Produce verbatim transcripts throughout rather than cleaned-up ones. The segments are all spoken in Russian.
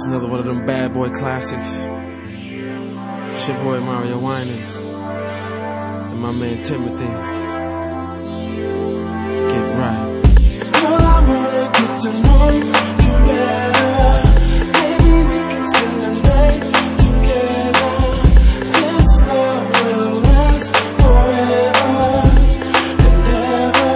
Another one of them bad boy classics. It's your boy Mario Winans and my man Timothy. Get right. Girl, I wanna get to know you better. Maybe we can spend the night together. This love will last forever and ever,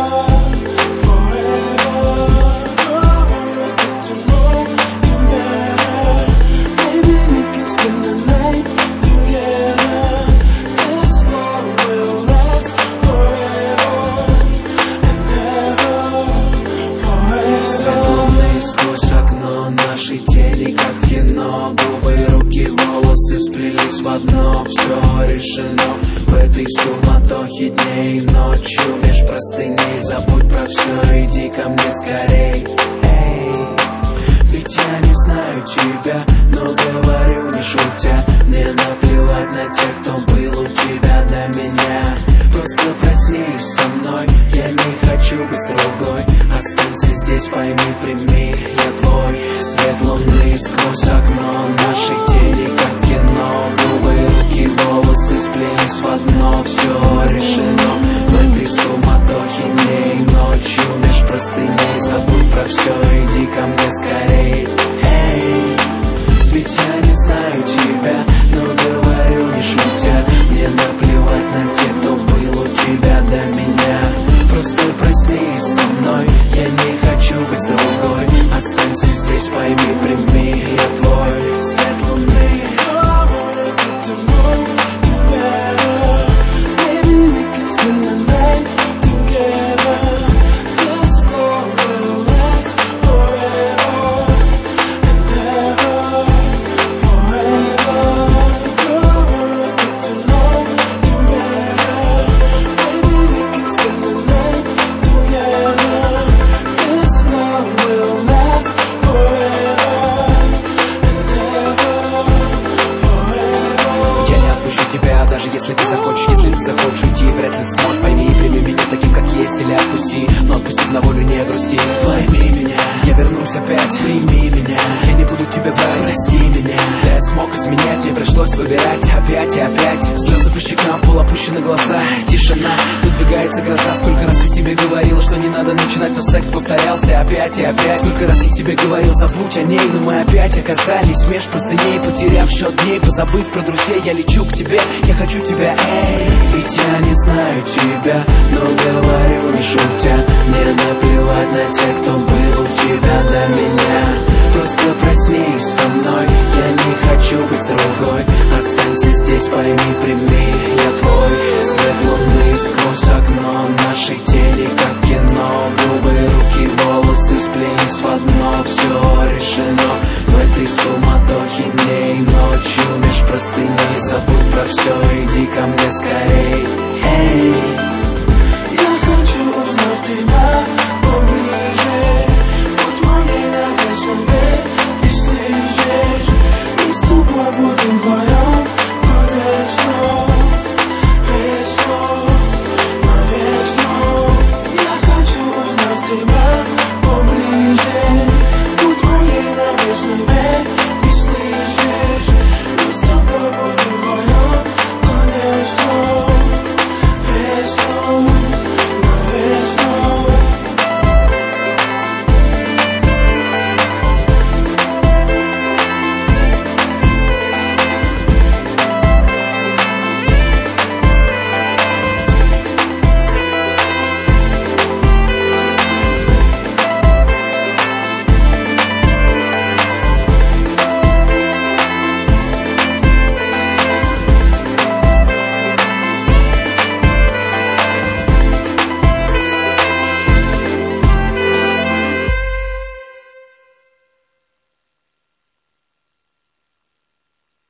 forever. Girl, I wanna get to know you better. Maybe we can spend the night together. This love will last forever and ever, forever. Светлый сквозь окно нашей тени, как в кино. Губы, руки, волосы сплелись в одно. Все решено в этой суматохе дней и ночью. Меж простыней забудь про все, иди ко мне скорей. Эй, ведь я не знаю тебя, но говорю не шутя. Мне наплевать на тех, кто был у тебя до меня. Просто проснись со мной, я не хочу быть с другой. Останься здесь, пойми, прими, я твой. Свет луны сквозь окно нашей тени, как в кино. Губы, руки, волосы сплелись в одно. Все решено в этой суматохе дней и ночью. Меж простыней забудь про все, иди ко мне скорей. Эй, ведь я не знаю тебя, но говорю не шутя. Мне наплевать на тех, кто был у тебя до меня. Просто проснись со мной, я не хочу быть с другой. Останься здесь, пойми, прими, я твой. Свет луны. Girl, I wanna get to know you better. Maybe we can spend the night together. This love will last forever and ever, forever. Girl, I wanna get to know you better. Maybe we can spend the night together. This love will last forever and ever, forever. Я не отпущу тебя, даже если ты захочешь. Если ты захочешь уйти, вряд ли сможешь. Пойми, прими меня таким, как есть, или отпусти. Но отпусти на волю, не грусти. Пойми меня, я вернусь опять. Прими меня, я не буду тебя врать. Прости меня, да я смог изменять. Мне пришлось выбирать опять и опять. Слезы по щекам, в пол опущены глаза. Тишина, надвигается гроза. Сколько раз ты себе говорила, что не надо начинать, но секс повторялся опять и опять. Сколько раз я себе говорил, забудь о ней, но мы опять оказались меж простыней, потеряв счет дней. Позабыв про друзей, я лечу к тебе, я хочу тебя, эй. Ведь я не знаю тебя, но говорю не шутя. Мне наплевать на тех, кто был у тебя до меня. Просто проснись со мной, я не хочу быть с другой. Останься здесь, пойми, прими, я твой. Свет луны сквозь окно нашей тени, как в кино. Губы, руки, волосы сплелись в одно. Все решено в этой суматохе дней и ночью. Меж простыней забудь про все, иди ко мне скорей. Эй, Я хочу узнать тебя.